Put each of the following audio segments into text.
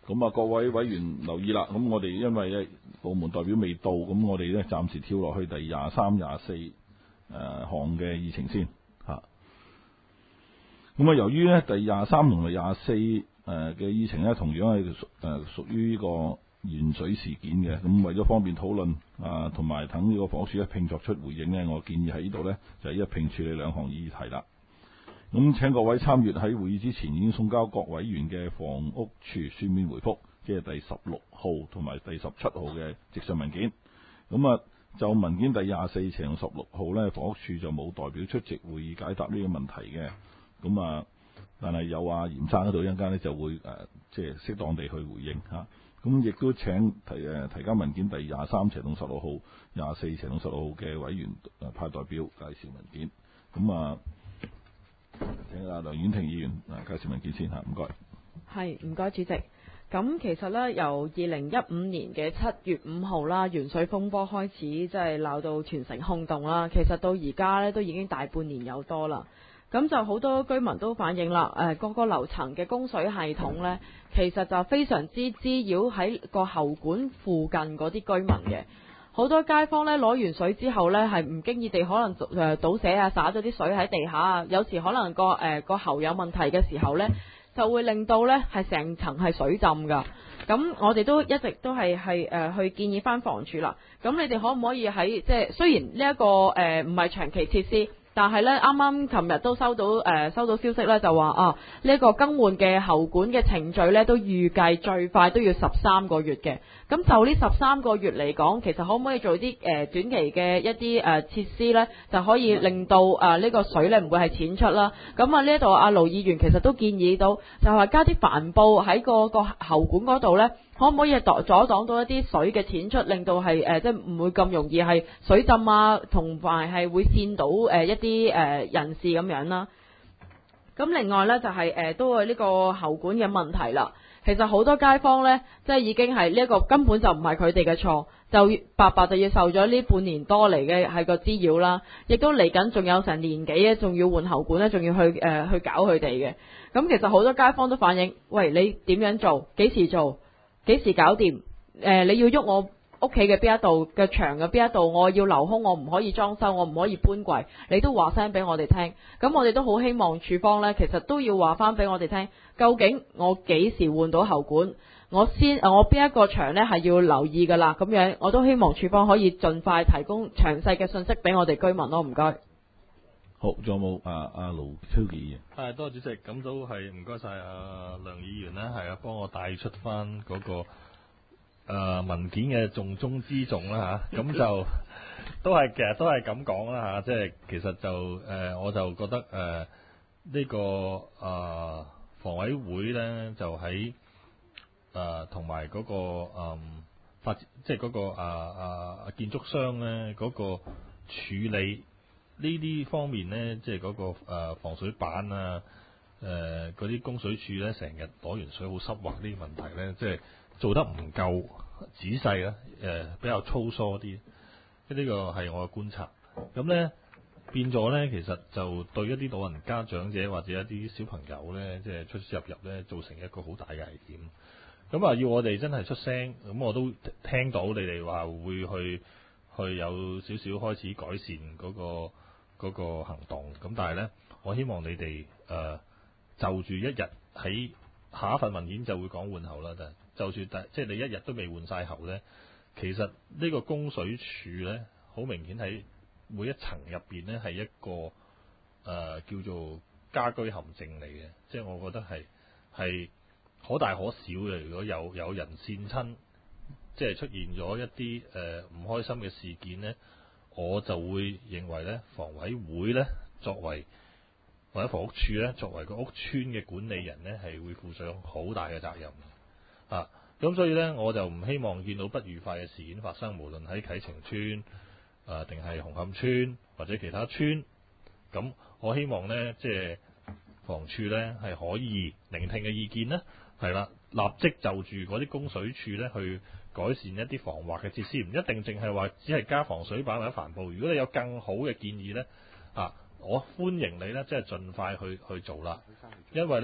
咁啊，各位委員留意啦。咁我哋因為咧部門代表未到，咁我哋咧暫時跳落去第23、24項嘅議程先嚇。咁啊，由於咧第23同第24嘅議程咧，同樣係屬於呢個鉛水事件嘅。咁為咗方便討論同埋等呢個房屋署一併作出回應呢，我建議喺呢度呢，就一併處理兩項議題啦。咁請各位參與喺會議之前已經送交各委員嘅房屋署書面回覆，即係第16號同埋第17號嘅直述文件。咁啊，就文件第24程同16號呢，房屋署就冇代表出席會議解答呢個問題嘅。咁啊，但係有嚴生喺度，一陣間呢就會即係適當地去回應嚇。咁亦都請提交文件第23程同16號、24程同16號嘅委員派代表介紹文件。咁啊，請梁婉婷議員介紹文件先嚇，唔該。 係，唔該主席。咁其實呢，由2015年嘅7月5號啦，鉛水風波開始，即係鬧到全城轟動啦。其實到而家呢，都已經大半年有多啦。咁就好多居民都反映啦，各個樓層嘅供水系統呢，其實就非常之滋擾喺個喉管附近嗰啲居民嘅。好多街坊呢，攞完水之後呢，係唔經意地可能倒瀉啊，灑咗啲水喺地下啊。有時可能個喉有問題嘅時候呢，就會令到呢係成層係水浸㗎。咁我哋都一直都係去建議翻房署啦。咁你哋可唔可以喺即係雖然呢一個唔係長期設施，但係咧，啱啱琴日都收到消息咧，就話呢個更換嘅喉管嘅程序咧，都預計最快都要13個月嘅。咁就呢13個月嚟講，其實可唔可以做啲短期嘅一啲設施咧，就可以令到呢個水咧唔會係淺出啦。咁呢一度盧議員其實都建議到，就係加啲帆布喺個喉管嗰度咧。可唔可以阻擋到一啲水嘅淺出，令到係即係唔會咁容易係水浸啊，同埋係會跣到一啲人士咁樣啦。咁另外呢，就係都係呢個喉管嘅問題啦。其實好多街坊呢，即係已經係呢一個根本就唔係佢哋嘅錯，就白白就要受咗呢半年多嚟嘅係個滋擾啦。亦都嚟緊仲有成年幾咧，仲要換喉管咧，仲要去搞佢哋嘅。咁其實好多街坊都反映，喂，你點樣做？幾時做？幾時搞掂？你要喐我屋企嘅邊一度嘅牆嘅邊一度，我要留空，我唔可以裝修，我唔可以搬櫃，你都話聲俾我哋聽。咁我哋都好希望署方呢，其實都要話翻俾我哋聽，究竟我幾時換到喉管？我邊一個牆呢係要留意噶啦。咁樣我都希望署方可以盡快提供詳細嘅信息俾我哋居民咯。唔該。 好，仲有冇阿盧超傑議員？ 係，多謝主席。咁都係唔該晒梁議員呢，係幫我帶出翻嗰個文件嘅重中之重啦嚇。咁就其實都係咁講啦嚇。即係其實就我就覺得呢個房委會呢，就喺同埋嗰個發展，即係嗰個建築商呢嗰個處理。呢啲方面呢，即係嗰個防水板啊，嗰啲供水處呢，成日攞完水好濕滑呢啲問題呢，即係做得唔夠仔細啦，比較粗疏啲。呢個係我嘅觀察。咁呢變咗呢，其實就對一啲老人家、長者或者一啲小朋友呢，即係出出入入呢，造成一個好大嘅危險。咁要我哋真係出聲，咁我都聽到你哋話會去有少少開始改善嗰個行動，咁但係呢，我希望你哋就住一日喺下一份文件就會講換喉啦，就住即係你一日都未換晒喉呢，其實呢個供水處呢，好明顯喺每一層入邊呢係一個叫做家居陷阱嚟嘅，即係我覺得係可大可小嘅。如果有人跣親，即係出現咗一啲唔開心嘅事件呢，我就會認為呢，房委會呢作為或者房屋處呢作為個屋邨嘅管理人呢，係會負上好大嘅責任啊。咁所以呢，我就唔希望見到不愉快嘅事件發生，無論喺啟晴邨定係紅磡邨或者其他邨。咁我希望呢，即係房署呢係可以聆聽嘅意見呢，係啦，立即就住嗰啲供水處呢去改善一啲防滑嘅設施，唔一定淨係話只係加防水板或者帆布。如果你有更好嘅建議呢，我歡迎你呢，即係盡快去做啦。因為呢，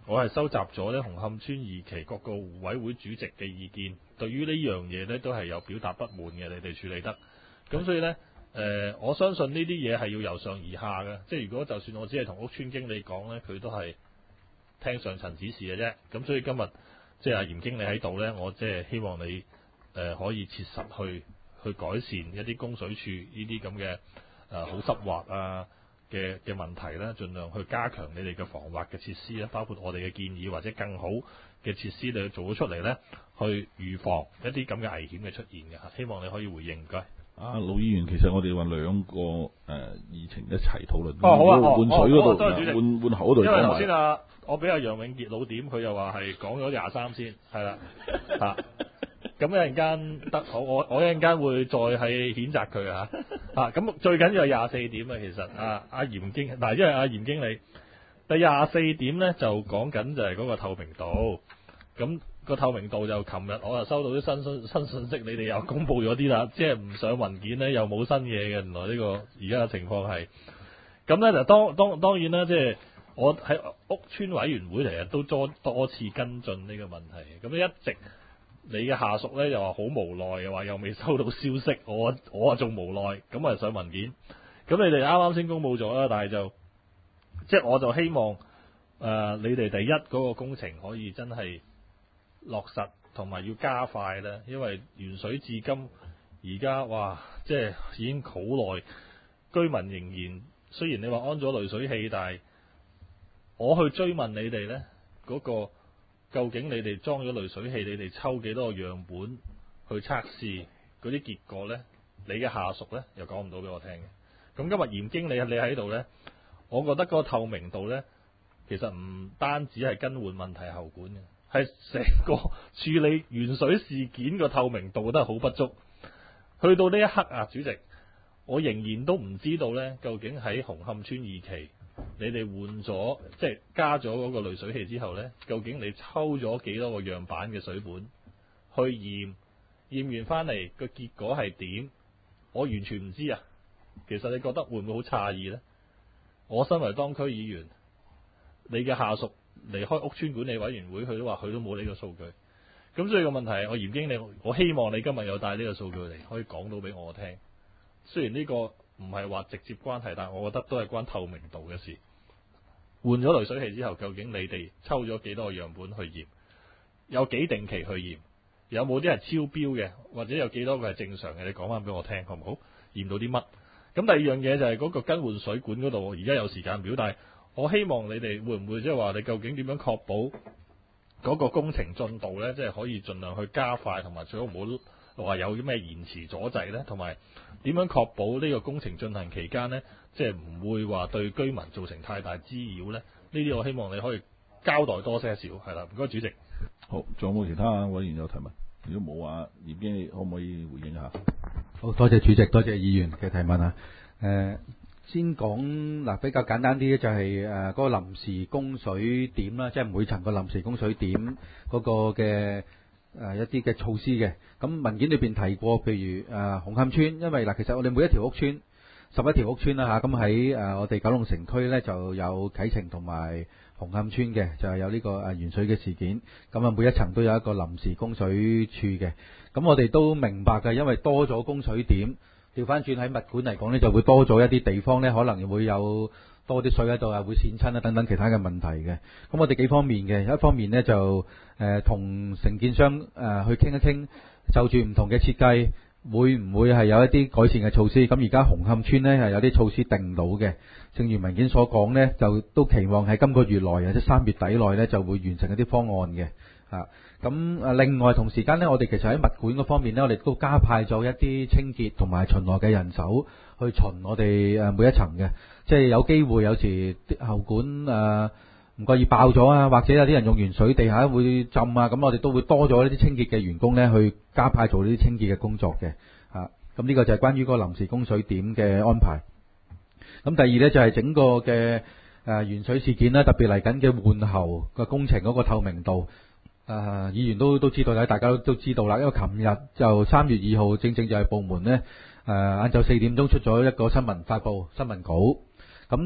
我係收集咗咧紅磡村二期各個互委會主席嘅意見，對於呢樣嘢咧都係有表達不滿嘅，你哋處理得。咁所以呢，我相信呢啲嘢係要由上而下嘅，即係如果就算我只係同屋村經理講呢，佢都係聽上層指示嘅啫。咁所以今日即係阿嚴經理喺度呢，我即係希望你可以切實去改善一啲供水處呢啲咁嘅好濕滑啊嘅問題咧，盡量去加強你哋嘅防滑嘅設施啦，包括我哋嘅建議或者更好嘅設施，你做咗出嚟咧，去預防一啲咁嘅危險嘅出現嘅。希望你可以回應，唔該。 盧議員，其實我哋話兩個議程一齊討論。 好啊， 換水嗰度， 多謝主席。 換口嗰度。 因為頭先我俾阿楊永傑老點，佢又話係講咗23先，係啦嚇。咁一陣間得我一陣間會再係譴責佢啊！咁最緊要係24點啊，其實阿嚴經嗱，因為阿嚴經理第24點咧就講緊就係嗰個透明度，咁個透明度就琴日我又收到啲新信息，你哋又公佈咗啲啦，即係唔上文件咧又冇新嘢嘅，原來呢個而家嘅情況係咁咧，就當然啦，即係我喺屋邨委員會嚟都多次跟進呢個問題，咁一直。你嘅下屬咧又話好無奈，又話又未收到消息，我仲無奈，咁啊上文件，咁你哋啱啱先公佈咗啦，但係就即係我就希望你哋第一嗰個工程可以真係落實，同埋要加快啦，因為原水至今而家哇，即係已經好耐，居民仍然雖然你話安咗濾水器，但係我去追問你哋咧嗰個。究竟你哋裝咗濾水器，你哋抽幾多個樣本去測試嗰啲結果呢？你嘅下屬呢，又講唔到俾我聽嘅。咁今日嚴經理你喺度呢，我覺得嗰個透明度呢，其實唔單止係更換問題喉管嘅，係成個處理原水事件個透明度都係好不足。去到呢一刻啊，主席，我仍然都唔知道呢，究竟喺紅磡村二期。你哋換咗即係加咗嗰個濾水器之後呢，究竟你抽咗幾多個樣板嘅水本去驗完翻嚟個結果係點？我完全唔知啊！其實你覺得會唔會好詫異呢？我身為當區議員，你嘅下屬離開屋邨管理委員會，佢都話佢都冇呢個數據。咁所以個問題，我嚴經理，我希望你今日有帶呢個數據嚟，可以講到俾我聽。雖然呢個唔係話直接關係，但係我覺得都係關透明度嘅事。換咗濾水器之後，究竟你哋抽咗幾多個樣本去驗？有幾定期去驗？有冇啲係超標嘅？或者有幾多個係正常嘅？你講翻俾我聽，好唔好？驗到啲乜？咁第二樣嘢就係嗰個更換水管嗰度，而家有時間表，但係我希望你哋會唔會即係話你究竟點樣確保嗰個工程進度呢？即係可以盡量去加快，同埋最好唔好話有啲咩延遲阻滯呢？同埋點樣確保呢個工程進行期間呢，即係唔會話對居民造成太大滋擾呢？呢啲我希望你可以交代多些少，係啦，唔該主席。 好，仲有冇其他委員有提問？如果冇話，嚴經理可唔可以回應下？ 好多謝主席，多謝議員嘅提問啊。先講嗱，比較簡單啲就係嗰個臨時供水點啦，即係每層個臨時供水點嗰個嘅一啲嘅措施嘅。咁文件裏邊提過，譬如紅磡村，因為嗱，其實我哋每一條屋村11條屋村啦嚇，咁喺我哋九龍城區咧就有啟晴同埋紅磡村嘅，就係有呢個鉛水嘅事件。咁啊，每一層都有一個臨時供水處嘅。咁我哋都明白嘅，因為多咗供水點，調翻轉喺物管嚟講呢，就會多咗一啲地方呢，可能會有多啲水喺度啊，會濺親啊等等其他嘅問題嘅。咁我哋幾方面嘅，一方面呢，就同承建商去傾一傾，就住唔同嘅設計，會唔會係有一啲改善嘅措施？咁而家紅磡村呢，係有啲措施定到嘅，正如文件所講呢，就都期望喺今個月內或者3月底內呢，就會完成一啲方案嘅。咁另外同時間呢，我哋其實喺物管嗰方面呢，我哋都加派咗一啲清潔同埋巡邏嘅人手去巡我哋每一層嘅，即係有機會有時啲喉管唔覺意爆咗啊，或者有啲人用完水地下會浸啊，咁我哋都會多咗呢啲清潔嘅員工呢，去加派做呢啲清潔嘅工作嘅。咁呢個就係關於嗰個臨時供水點嘅安排。咁第二呢，就係整個嘅鉛水事件啦，特別嚟緊嘅換喉嘅工程嗰個透明度。議員都知道啦，大家都知道啦，因為琴日就3月2號，正正就係部門呢晏晝4點鐘出咗一個新聞發佈新聞稿。咁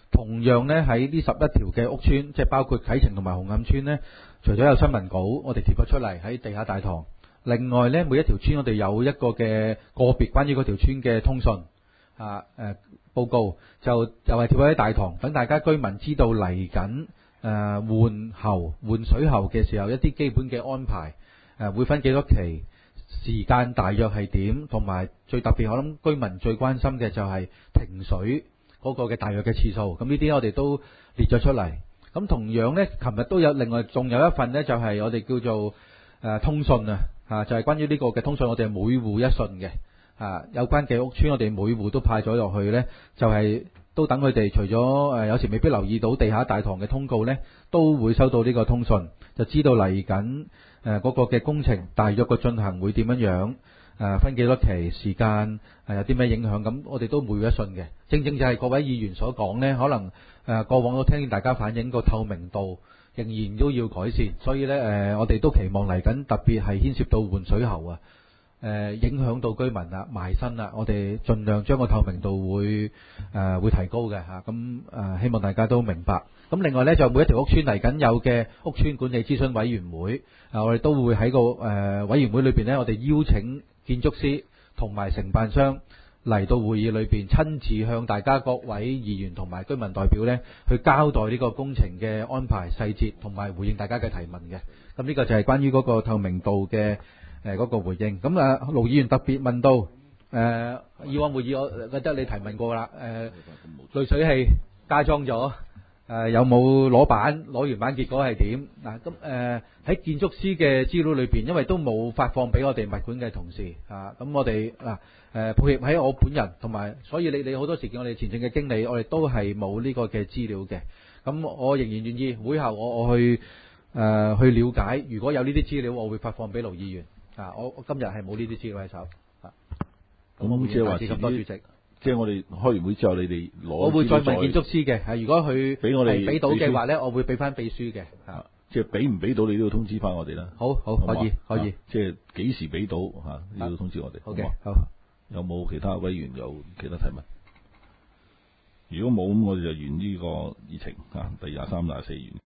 同樣呢，喺呢11條嘅屋邨，即係包括啟晴同埋紅磡邨呢，除咗有新聞稿，我哋貼咗出嚟喺地下大堂。另外呢，每一條村我哋有一個嘅個別關於嗰條村嘅通訊報告，就係貼喺大堂，等大家居民知道嚟緊換水喉嘅時候一啲基本嘅安排，會分幾多期，時間大約係點，同埋最特別我諗居民最關心嘅就係停水嗰個嘅大約嘅次數。咁呢啲我哋都列咗出嚟。咁同樣呢，琴日都有另外仲有一份呢，就係我哋叫做通訊就係關於呢個嘅通訊，我哋係每戶一訊嘅有關嘅屋邨，我哋每戶都派咗落去呢，就係都等佢哋除咗有時未必留意到地下大堂嘅通告呢，都會收到呢個通訊，就知道嚟緊嗰個嘅工程大約個進行會點樣分幾多期，時間有啲咩影響，咁我哋都每戶一訊嘅。正正就係各位議員所講呢，可能過往都聽見大家反映個透明度仍然都要改善，所以呢，我哋都期望嚟緊，特別係牽涉到換水喉影響到居民埋身我哋盡量將個透明度會提高嘅咁希望大家都明白。咁另外呢，就每一條屋邨嚟緊有嘅屋邨管理諮詢委員會，我哋都會喺個委員會裏邊呢，我哋邀請建築師同埋承辦商嚟到會議裏邊，親自向大家各位議員同埋居民代表呢去交代呢個工程嘅安排細節，同埋回應大家嘅提問嘅。咁呢個就係關於嗰個透明度嘅嗰個回應。咁盧議員特別問到以往會議，我覺得你提問過啦。濾水器加裝咗，有冇攞板？攞完板結果係點？咁喺建築師嘅資料裏邊，因為都冇發放俾我哋物管嘅同事咁我哋抱歉喺我本人同埋，所以你好多時見我哋前線嘅經理，我哋都係冇呢個嘅資料嘅。咁我仍然願意會後我去了解，如果有呢啲資料，我會發放俾盧議員。我今日係冇呢啲資料喺手。 咁即係話咁多主席。 即係我哋開完會之後，你哋攞。 我會再問建築師嘅，如果佢俾我哋俾到嘅話呢，我會俾翻秘書嘅。 即係俾唔俾到你都要通知翻我哋啦。 好，可以。 即係幾時俾到要通知我哋。 好嘅，好。 有冇其他委員有其他提問？如果冇咁，我哋就完呢個議程第23、24完。